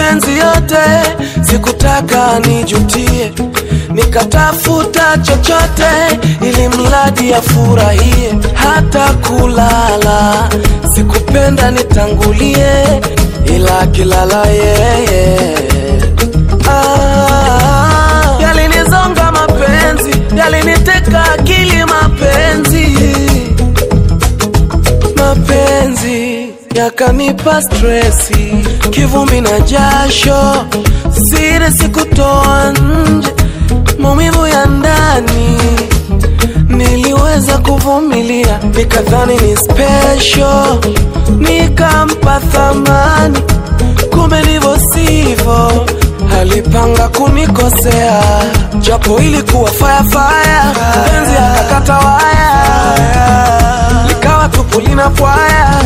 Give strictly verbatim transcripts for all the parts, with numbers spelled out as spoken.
mapenzi yote sikutaka nijutie, nikatafuta chochote ili mradi afurahie. Hata kulala sikupenda nitangulie, ila kilala yeye. Ah, yalinizonga mapenzi, yaliniteka akili mapenzi. Mapenzi yakanipa stressi, kivumbi na jasho, siri sikutoa nje, maumivu ya ndani niliweza kuvumilia. Nikadhani ni special, nikampa thamani, kumbe ndivyo sivyo. Alipanga kunikosea, japo ilikuwa fire fire. Penzi akakata waya, likawa tupu lina pwaya.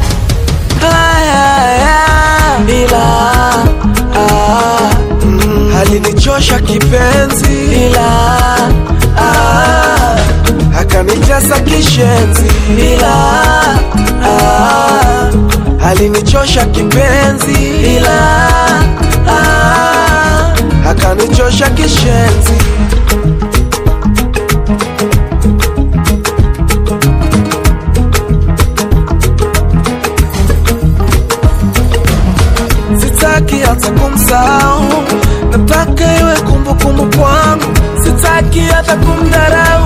Ila ah, mm, alinichosha kipenzi, ila ah, akanitesa kishenzi. Ila ah, alinichosha kipenzi, ila ah, akanichosha kishenzi. Sitaki hata kumsahau, nataka iwe kumbukumbu kwangu. Sitaki hata kumdharau,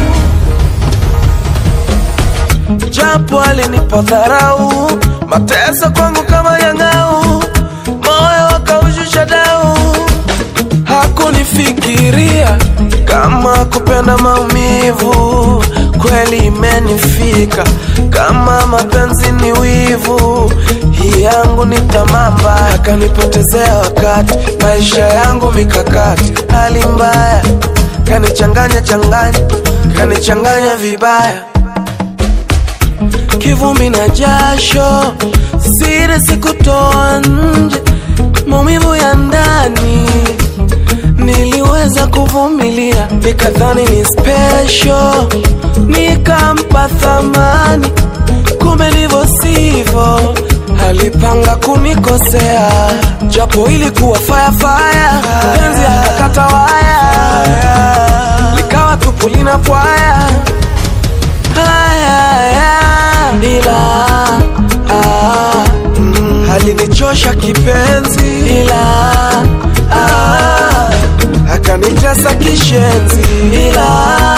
japo alinipa dharau. Mateso kwangu kama yangau, moyo wakaushusha dau. Hakunifikiria kama kupenda maumivu, kweli imenifika. Kama mapenzi ni wivu, hii yangu ni tamamba. Akanipotezea wakati, maisha yangu mikakati. Hali mbaya, kanichanganya changanya, kanichanganya vibaya. Kivumbi na jasho, siri sikutoa nje, maumivu ya ndani niliweza kuvumilia. Nikadhani ni special, nikampa thamani, kumbe ndivyo sivyo. Alipanga kunikosea, japo ilikuwa fire fire. Penzi akakata waya, likawa tupu lina pwaya. Ila ah, mm, alinichosha kipenzi, ila ah, akanitesa kishenzi. Ila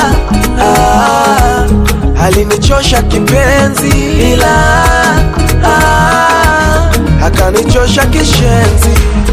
ah, alinichosha kipenzi, ila ah, akanichosha kishenzi.